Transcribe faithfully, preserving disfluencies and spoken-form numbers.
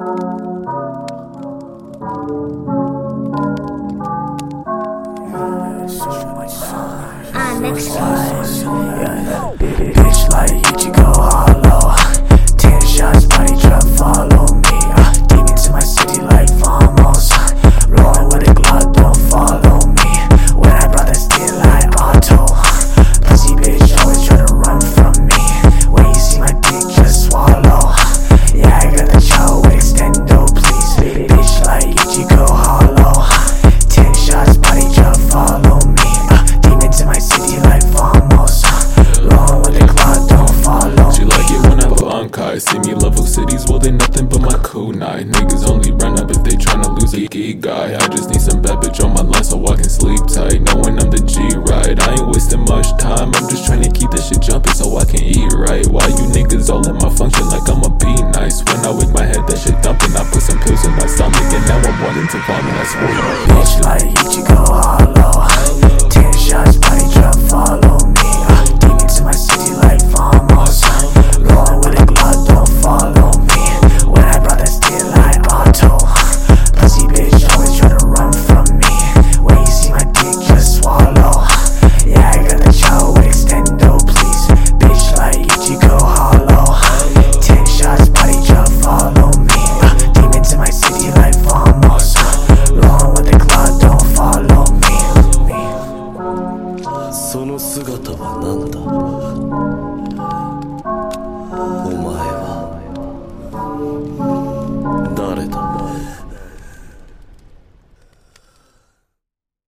Ah, next one. Bitch like Ichigo hollow. Ten shots, body drop, follow me. uh, Demon to my city like Famos. uh, Rolling with a Glock, don't follow me. When I brought that steel like Auto. Pussy bitch always try to run from me. When you see my dick, just swallow. Yeah, I got the chow with extendo, please. Bitch like Ichigo hollow. Ten shots, body drop, follow me. uh, Demon to my city like Famos. uh, Rolling with a Glock, don't follow me. She like it when I Bankai. See me level cities, well they nothing but my kunai. Niggas only run up if they tryna lose a geek guy. I just need some bad bitch on my line so I can sleep tight, knowing I'm the G-Ride. I ain't wasting much time, I'm just trying to keep this shit jumping so I can eat right. Why you niggas all in my function like I'ma be nice? When I wake my head, that shit dumping. I put some pills in my stomach and now I'm wanting to vomit. I swear. Bitch like Ichigo hollow. Ten shots, body drop, follow me. uh, Demon to my city like Famos. uh, Rolling with a Glock, don't follow me. When I brought that steel like Auto. Pussy bitch always try to run from me. When you see my dick, just swallow. Yeah, I got the chow with extendo, please. Bitch like Ichigo hollow. Ten shots, body drop, follow me. uh, Demon to my city like Famos. uh, Rolling with the Glock, don't follow me. me. その姿は何だ